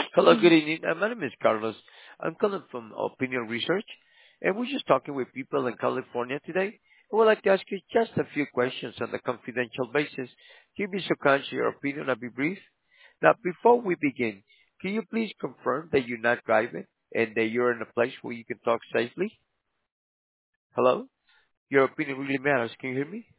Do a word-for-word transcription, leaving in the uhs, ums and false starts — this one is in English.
Hello, good evening. Uh, My name is Carlos. I'm calling from Opinion Research, and we're just talking with people in California today. I would like to ask you just a few questions on a confidential basis. Give me so kind of your opinion. I'll be brief. Now, before we begin, can you please confirm that you're not driving and that you're in a place where you can talk safely? Hello? Your opinion really matters. Can you hear me?